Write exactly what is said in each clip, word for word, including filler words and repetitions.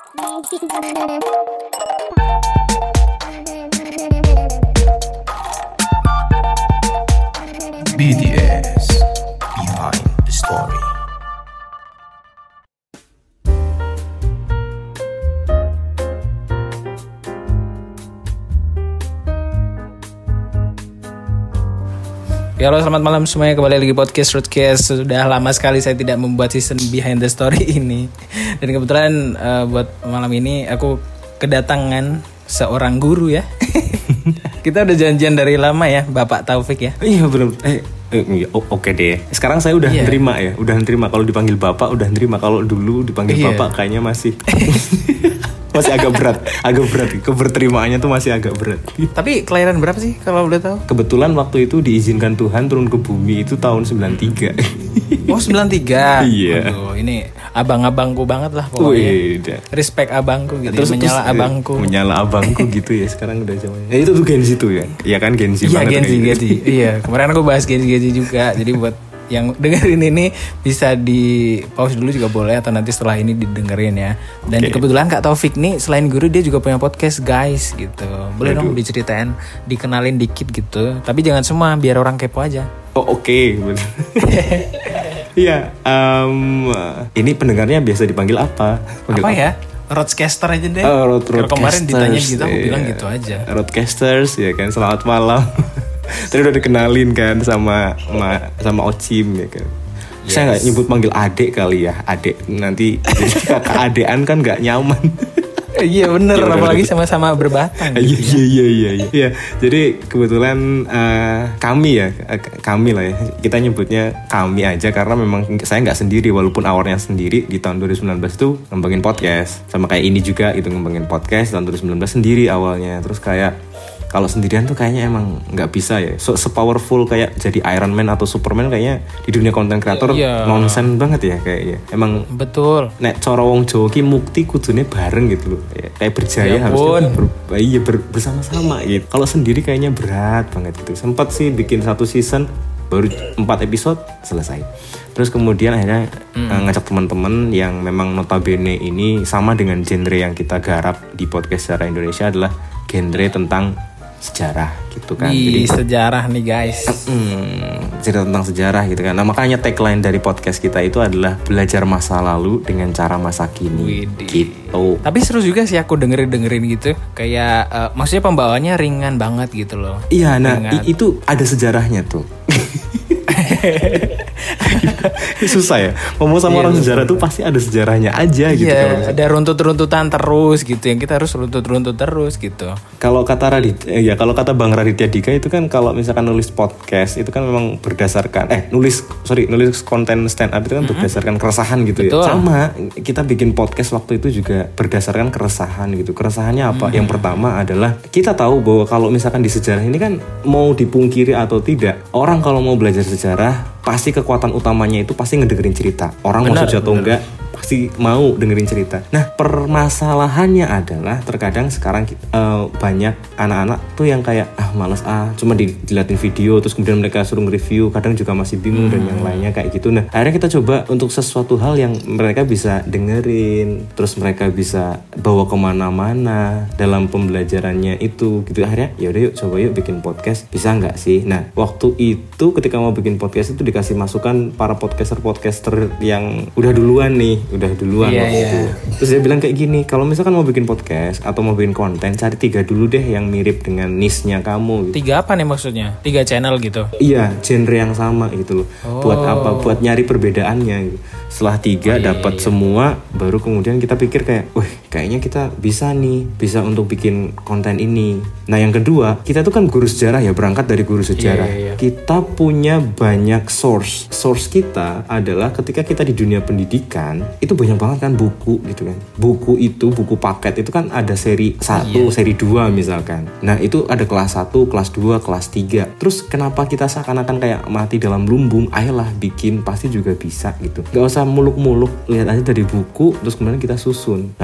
B T S Behind the Story. Ya, halo, selamat malam semuanya, kembali lagi podcast Rootcast. Sudah lama sekali saya tidak membuat season Behind the Story ini. Dan kebetulan uh, buat malam ini aku kedatangan seorang guru ya. Kita udah janjian dari lama ya, Bapak Taufik ya. Iya belum. Eh, eh oke okay deh. Sekarang saya udah iya. nerima ya, udah nerima. Kalau dipanggil Bapak udah nerima. Kalau dulu dipanggil Iya. Bapak kayaknya masih masih agak berat, agak berat. Keberterimaannya tuh masih agak berat. Tapi kelahiran berapa sih kalau boleh tahu? Kebetulan waktu itu diizinkan Tuhan turun ke bumi itu tahun sembilan tiga. Oh, sembilan tiga. Iya. Aduh, ini abang-abangku banget lah pokoknya. Wih, Respect abangku gitu. terus, ya, menyala terus, abangku. eh, menyala abangku gitu ya. Sekarang udah zamannya. Ya, itu tuh Gen Z tuh ya. Iya kan Gen Z Iya, banget. Gen Z, kayak Gen Z. gitu. Iya, kemarin aku bahas Gen Z, Gen Z juga. Jadi buat yang dengerin ini bisa di pause dulu juga boleh, atau nanti setelah ini didengerin ya. Dan Oke. kebetulan Kak Taufik nih selain guru dia juga punya podcast guys gitu. Boleh Waduh. dong diceritain, dikenalin dikit gitu. Tapi jangan semua, biar orang kepo aja. Oh oke, bener. Iya, um, ini pendengarnya biasa dipanggil apa? Panggil Apa ya? Roadcaster aja deh. Oh, road, Kalau kemarin ditanya roadcasters, gitu, aku iya. bilang gitu aja. Roadcasters ya kan, selamat malam. Tadi udah dikenalin kan sama sama, sama Ocim ya kan. Yes. Saya nggak nyebut manggil adek kali ya, adek nanti jadi kakak adean kan nggak nyaman. Iya bener, Ya, apalagi sama-sama berbatang. Iya gitu ya. iya iya iya. Iya, jadi kebetulan uh, kami ya, uh, kami lah ya. Kita nyebutnya kami aja karena memang saya nggak sendiri, walaupun awalnya sendiri di tahun dua ribu sembilan belas tuh ngembangin podcast. Sama kayak ini juga itu ngembangin podcast tahun dua ribu sembilan belas sendiri awalnya. Terus kayak kalau sendirian tuh kayaknya emang nggak bisa ya. So sepowerful kayak jadi Iron Man atau Superman kayaknya di dunia konten kreator Iya. nonsen banget ya kayaknya. Emang Betul. nek cara wong Jawa ki mukti kudune bareng gitu loh. Ya, kayak berjaya Ya harusnya ampun. ber, iya ber, bersama-sama gitu. Kalau sendiri kayaknya berat banget gitu. Sempat sih bikin satu season baru empat episode selesai. Terus kemudian akhirnya Hmm. uh, ngajak teman-teman yang memang notabene ini sama dengan genre yang kita garap di podcast secara Indonesia adalah genre tentang sejarah gitu kan. Di Jadi sejarah nih guys. Hmm, cerita tentang sejarah gitu kan. Nah makanya tagline dari podcast kita itu adalah belajar masa lalu dengan cara masa kini. Widih. Gitu. Tapi seru juga sih aku dengerin-dengerin gitu. Kayak eh, maksudnya pembawaannya ringan banget gitu loh. Iya, nah Ringan. i- itu ada sejarahnya tuh. Susah ya. Ngomong sama Iya, orang betul. sejarah tuh pasti ada sejarahnya aja gitu. Kalau Iya, misalnya- ada runtut-runtutan terus gitu. Yang kita harus runtut-runtut terus gitu. Kalau kata Radit, eh, ya kalau kata Bang Raditya Dika itu kan kalau misalkan nulis podcast itu kan memang berdasarkan eh nulis sorry nulis konten stand up itu kan berdasarkan keresahan gitu Betul. ya. Sama kita bikin podcast waktu itu juga berdasarkan keresahan gitu. Keresahannya apa? Yang pertama adalah kita tahu bahwa kalau misalkan di sejarah ini kan mau dipungkiri atau tidak, orang kalau mau belajar sejarah pasti kekuatan utamanya itu pasti ngedengerin cerita. Orang mau Benar, setuju atau benar. enggak pasti mau dengerin cerita. Nah permasalahannya adalah terkadang sekarang eh, banyak anak-anak tuh yang kayak ah males ah cuma di- diliatin video terus kemudian mereka suruh nge-review, kadang juga masih bingung dan yang lainnya kayak gitu. Nah akhirnya kita coba untuk sesuatu hal yang mereka bisa dengerin, terus mereka bisa bawa kemana-mana dalam pembelajarannya itu gitu. Akhirnya ya udah yuk coba yuk bikin podcast, bisa nggak sih? Nah waktu itu ketika mau bikin podcast itu dikasih masukan para podcaster-podcaster yang udah duluan nih, udah duluan Iya, waktu iya. itu. Terus dia bilang kayak gini, kalau misalkan mau bikin podcast atau mau bikin konten, cari tiga dulu deh yang mirip dengan niche-nya kamu. Gitu. Tiga apa nih maksudnya? Tiga channel gitu. Iya, genre yang sama gitu loh. Buat Oh. apa? Buat nyari perbedaannya. Gitu. Setelah tiga Oh, iya, dapat iya. semua, baru kemudian kita pikir kayak, wih, kayaknya kita bisa nih, bisa untuk bikin konten ini. Nah, yang kedua, kita tuh kan guru sejarah ya, berangkat dari guru sejarah. Iya, iya, iya. Kita punya banyak source. Source kita adalah ketika kita di dunia pendidikan, itu banyak banget kan buku gitu kan. Buku itu, buku paket itu kan ada seri satu, Iya. seri dua misalkan. Nah, itu ada kelas satu, kelas dua, kelas tiga. Terus kenapa kita seakan-akan kayak mati dalam lumbung? Ayolah bikin, pasti juga bisa gitu. Gak usah muluk-muluk, lihat aja dari buku terus kemudian kita susun. Nah, waktu itu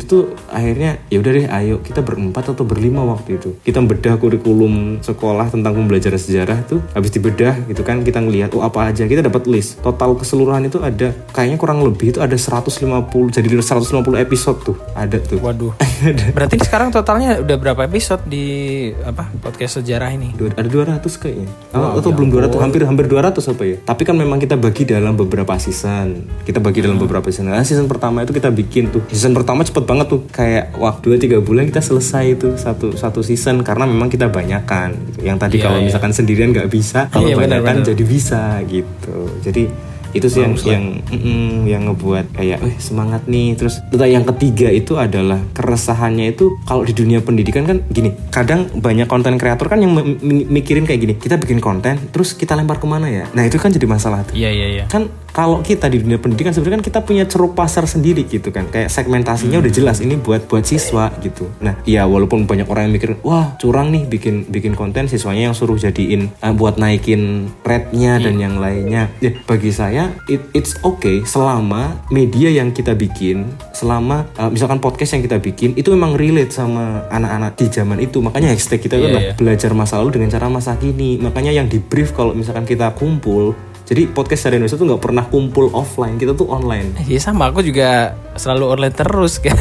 itu tuh akhirnya ya udah deh, ayo kita berempat atau berlima waktu itu kita bedah kurikulum sekolah tentang pembelajaran sejarah tuh. Habis dibedah gitu kan, kita ngelihat oh apa aja, kita dapat list total keseluruhan itu ada kayaknya kurang lebih itu ada seratus lima puluh, jadi seratus lima puluh episode tuh ada tuh. Waduh. Berarti sekarang totalnya udah berapa episode di apa podcast sejarah ini? Ada dua ratus kayaknya. Oh, atau ya belum dua ratus, ampun. hampir hampir dua ratus apa ya. Tapi kan memang kita bagi dalam beberapa season. Kita bagi dalam Hmm. beberapa season. Nah, season pertama itu kita bikin tuh. Season pertama cepet banget tuh. Kayak waktu dua tiga bulan kita selesai itu satu satu season karena memang kita banyakan. Yang tadi Iya, kalau iya. misalkan sendirian nggak bisa, kalau Iya, benar, banyakan benar. jadi bisa gitu. Jadi itu sih yang Bagus lah. yang mm, yang ngebuat kayak eh semangat nih. Terus terus yang ketiga itu adalah keresahannya itu kalau di dunia pendidikan kan gini, kadang banyak konten kreator kan yang m- m- mikirin kayak gini, kita bikin konten terus kita lempar kemana ya. Nah itu kan jadi masalah tuh. Iya iya iya. Kan kalau kita di dunia pendidikan sebenarnya kan kita punya ceruk pasar sendiri gitu kan, kayak segmentasinya Hmm. udah jelas, ini buat buat siswa gitu. Nah ya walaupun banyak orang yang mikir wah curang nih bikin bikin konten, siswanya yang suruh jadiin uh, buat naikin rate-nya dan yang lainnya. Ya bagi saya it, it's okay selama media yang kita bikin, selama uh, misalkan podcast yang kita bikin itu memang relate sama anak-anak di zaman itu. Makanya hashtag kita itu Iya, adalah iya. belajar masa lalu dengan cara masa kini. Makanya yang di brief kalau misalkan kita kumpul, jadi podcast dari Indonesia tuh nggak pernah kumpul offline, kita tuh online. Iya sama, aku juga selalu online terus kan.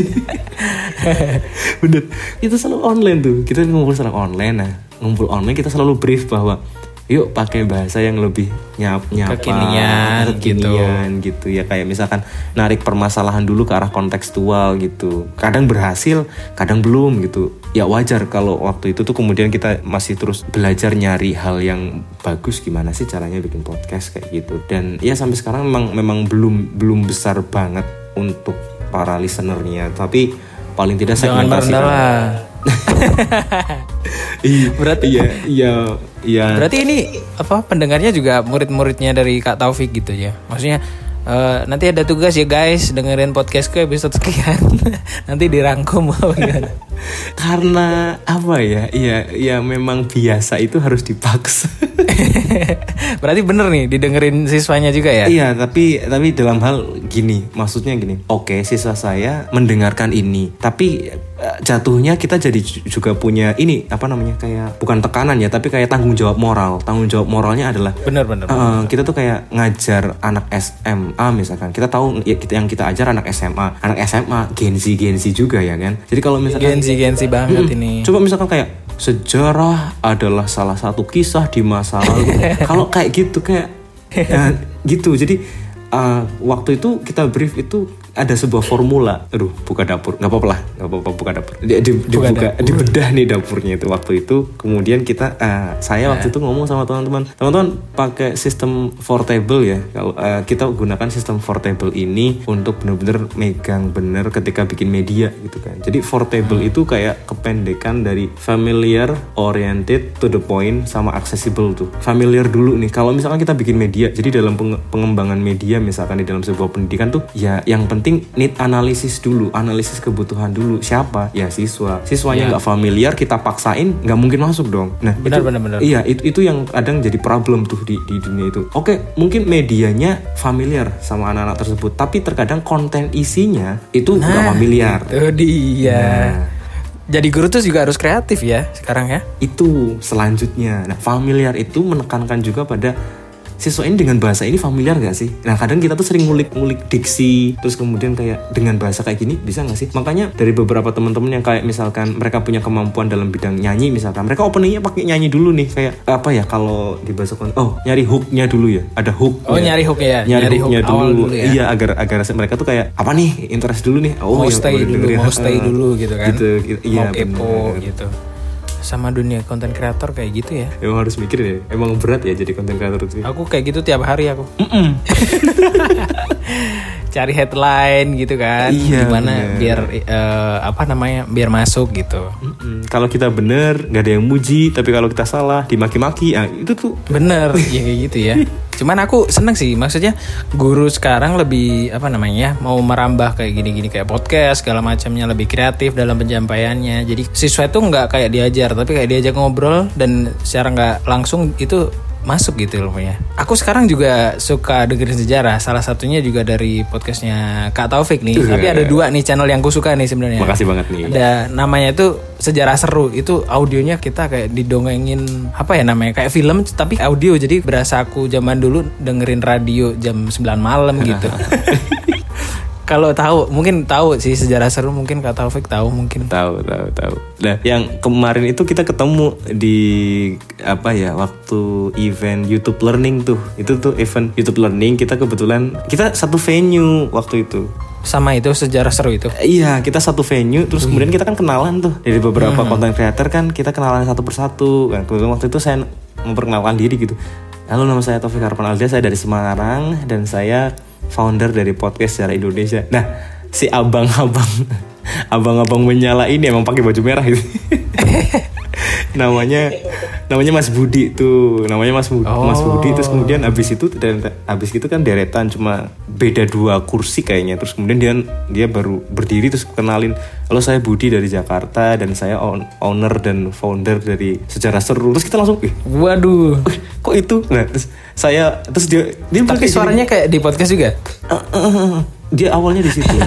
Bener, itu selalu online tuh. Kita ngumpul selalu online. Nah, ngumpul online kita selalu brief bahwa yuk pakai bahasa yang lebih nyap nyapa, Kekinian, kekinian gitu. Ya kayak misalkan narik permasalahan dulu ke arah kontekstual gitu. Kadang berhasil, kadang belum gitu. Ya wajar kalau waktu itu tuh kemudian kita masih terus belajar nyari hal yang bagus, gimana sih caranya bikin podcast kayak gitu. Dan ya sampai sekarang memang memang belum belum besar banget untuk para listenernya, tapi paling tidak Jangan segmentasi. merendah lah. Iya, Berarti- iya, iya, iya. Berarti ini apa pendengarnya juga murid-muridnya dari Kak Taufik gitu ya. Maksudnya eh, nanti ada tugas ya guys, dengerin podcastku episode sekian. Nanti dirangkum apa gimana? Karena apa ya? Iya, ya memang biasa itu harus dipaksa. Berarti bener nih didengerin siswanya juga ya? Iya, tapi tapi dalam hal gini, maksudnya gini. Oke, siswa saya mendengarkan ini, tapi eh, jatuhnya kita jadi ju- juga punya ini apa namanya, kayak bukan tekanan ya, tapi kayak tanggung jawab moral. Tanggung jawab moralnya adalah Bener bener. Uh, kita tuh kayak ngajar anak S M A misalkan. Kita tahu ya, kita yang kita ajar anak S M A, anak S M A Gen Z Gen Z juga ya kan. Jadi kalau misalkan Gensi-gensi banget Mm-mm. ini. Coba misalkan kayak sejarah adalah salah satu kisah di masa lalu. Kalau kayak gitu kayak ya, gitu. Jadi uh, waktu itu kita brief itu ada sebuah formula. Aduh, buka dapur. Nggak apa-apa lah, nggak apa-apa buka dapur. Di, di, Buka dibuka, dapur. dibedah nih dapurnya itu waktu itu. Kemudian kita, uh, saya waktu itu ngomong sama teman-teman, teman-teman pakai sistem portable ya. Kalau uh, kita gunakan sistem portable ini untuk benar-benar megang bener ketika bikin media gitu kan. Jadi portable itu kayak kependekan dari familiar, oriented, to the point, sama accessible tuh. Familiar dulu nih. Kalau misalkan kita bikin media, jadi dalam penge- pengembangan media misalkan di dalam sebuah pendidikan tuh, ya yang penting need analisis dulu, analisis kebutuhan dulu. Siapa? Ya siswa. Siswanya nggak familiar, kita paksain, nggak mungkin masuk dong. Nah, Benar, itu, benar, benar. Iya, itu itu yang kadang jadi problem tuh di di dunia itu. Oke, mungkin medianya familiar sama anak-anak tersebut, tapi terkadang konten isinya itu nggak familiar. Itu dia. Nah. Jadi guru tuh juga harus kreatif ya sekarang ya. Itu selanjutnya. Nah, familiar itu menekankan juga pada siswa ini dengan bahasa ini familiar gak sih? Nah kadang kita tuh sering ngulik-ngulik diksi, terus kemudian kayak dengan bahasa kayak gini bisa gak sih? Makanya dari beberapa teman-teman yang kayak misalkan mereka punya kemampuan dalam bidang nyanyi misalkan, mereka openingnya pakai nyanyi dulu nih, kayak apa ya kalau di bahasa kon- oh nyari hooknya dulu ya, ada hook. Oh, nyari hook ya? nyari, Nyari hooknya hook dulu. awal dulu ya? Iya agar agar mereka tuh kayak apa nih interest dulu nih. Oh Mau ya, stay boleh dulu, dengerin. mau stay Ah, dulu gitu kan. Gitu, gitu. Iya, Mau kepo bener. gitu. Sama dunia konten kreator kayak gitu ya. Emang harus mikir ya, emang berat ya jadi konten kreator itu. Aku kayak gitu tiap hari aku. Cari headline gitu kan. Iya, Gimana bener. biar eh, apa namanya? Biar masuk gitu. Mm-mm. Kalau kita bener nggak ada yang muji, tapi kalau kita salah dimaki-maki, ah itu tuh Bener, ya kayak gitu ya. Cuman aku seneng sih, maksudnya guru sekarang lebih apa namanya, mau merambah kayak gini-gini kayak podcast segala macamnya, lebih kreatif dalam penyampaiannya. Jadi siswa itu nggak kayak diajar, tapi kayak diajak ngobrol dan secara nggak langsung itu masuk gitu ilmunya. Aku sekarang juga suka dengerin sejarah. Salah satunya juga dari podcastnya Kak Taufik nih. Tapi ada dua nih channel yang ku suka nih sebenarnya. Makasih banget nih. Ada namanya itu Sejarah Seru. Itu audionya kita kayak didongengin apa ya namanya kayak film tapi audio. Jadi berasa aku zaman dulu dengerin radio jam sembilan malam gitu. Kalau tahu, mungkin tahu sih Sejarah Seru, mungkin Kak Taufik tahu mungkin. Tahu, tahu, tahu. Nah, yang kemarin itu kita ketemu di apa ya, waktu event YouTube Learning tuh. Itu tuh event YouTube Learning, kita kebetulan kita satu venue waktu itu. Sama itu Sejarah Seru itu. Iya, kita satu venue, terus Wih. kemudian kita kan kenalan tuh. Dari beberapa content creator kan kita kenalan satu persatu. Nah, kebetulan waktu itu saya memperkenalkan diri gitu. Halo, nama saya Taufik Arpan Aldia, saya dari Semarang dan saya founder dari podcast Sejarah Indonesia. Nah, si abang-abang abang-abang menyala ini emang pakai baju merah gitu. namanya namanya Mas Budi tuh, namanya Mas Budi, oh. Mas Budi. Terus kemudian abis itu dan abis itu kan deretan cuma beda dua kursi kayaknya. Terus kemudian dia dia baru berdiri terus kenalin, halo saya Budi dari Jakarta dan saya owner dan founder dari Sejarah Seru. Terus kita langsung, eh, waduh, kok itu? Nah, terus saya terus dia dia tapi suaranya gini, kayak di podcast juga. Uh, uh, uh, dia awalnya di situ.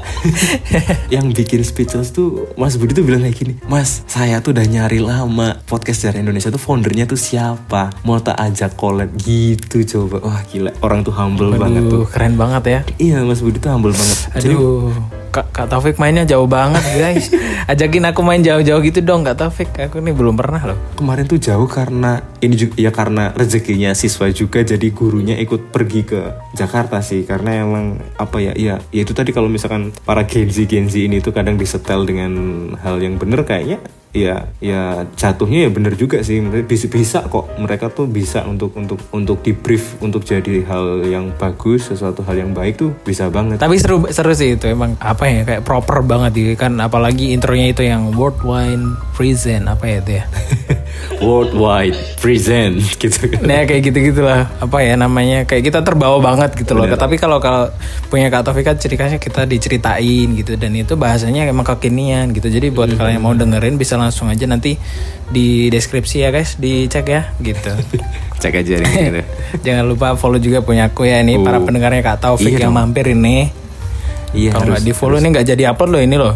Yang bikin speechless tuh Mas Budi tuh bilang kayak gini, Mas, saya tuh udah nyari lama podcast Sejarah Indonesia tuh foundernya tuh siapa, mau tak ajak collab gitu. Coba, wah gila, orang tuh humble Aduh, banget tuh. Keren banget ya. Iya, Mas Budi tuh humble banget. Aduh, jadi, Kak, Kak Taufik mainnya jauh banget guys. Ajakin aku main jauh-jauh gitu dong Kak Taufik. Aku nih belum pernah loh. Kemarin tuh jauh karena ini juga ya karena rezekinya siswa juga, jadi gurunya ikut pergi ke Jakarta sih. Karena emang apa ya, ya, ya itu tadi kalau misalkan para Gen Z Gen Z ini tuh kadang disetel dengan hal yang bener kayaknya. Ya, ya jatuhnya ya bener juga sih. Bisa bisa kok mereka tuh bisa untuk untuk untuk di brief untuk jadi hal yang bagus, sesuatu hal yang baik tuh bisa banget. Tapi seru seru sih itu emang apa ya kayak proper banget gitu kan, apalagi intronya itu yang worldwide present apa ya itu ya. Worldwide present gitu. Nah kayak gitu-gitulah apa ya namanya kayak kita terbawa banget gitu loh. Bener. Tapi kalau kalau punya Kak Taufik kan ceritanya kita diceritain gitu dan itu bahasanya emang kekinian gitu. Jadi buat hmm. kalian yang mau dengerin bisa langsung aja nanti di deskripsi ya guys, dicek ya gitu. Cek aja nih gitu. Jangan lupa follow juga punya aku ya ini oh. para pendengarnya Kak Taufik iya yang dong. mampir ini. Iya. Kalau nggak di follow ini nggak jadi upload loh ini loh.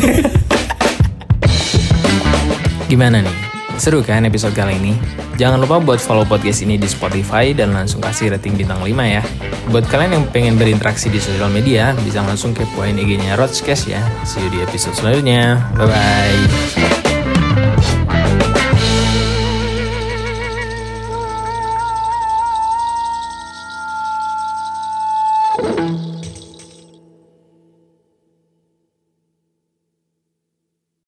Gimana nih? Seru kan episode kali ini? Jangan lupa buat follow podcast ini di Spotify dan langsung kasih rating bintang lima ya. Buat kalian yang pengen berinteraksi di sosial media, bisa langsung kepoin I G-nya Rodscast ya. See you di episode selanjutnya. Bye-bye.